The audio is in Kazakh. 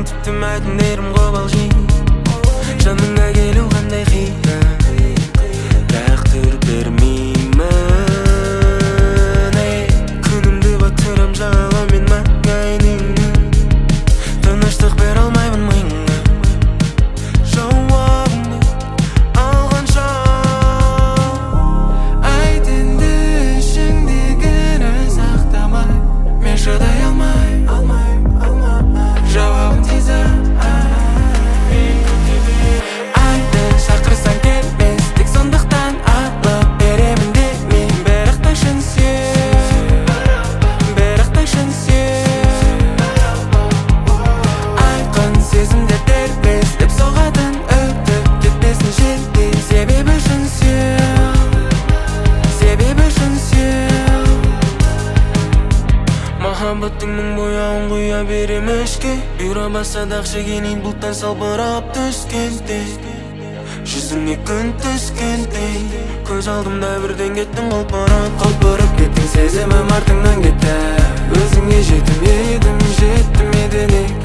күттім әдіндерім қобалжи жаныңа келу қандай қиын тағдыр бермеймін күнімді батырам жағаламен маңайыңа тыныштық бере алмаймын миыңа жауабымды алғанша айт енді ішіңдегіні сақтамай мен шыдай алмай жауабын тез айтты шақырсаң келмес тек сондықтан алып беремін демеймін бірақ та шын айқын сезімдер дербес деп соғатын өтіп кетпесін желдей себебі шын махаббаттың мың бояуын құя беремін ішке бұйра басады ақшегенен бұлттан салбырап түскендей жүзіңе күн түскендей көз алдымда бірден кеттің құлпырып кеттің сезімім артыңнан кетті өзіңе жетім едім не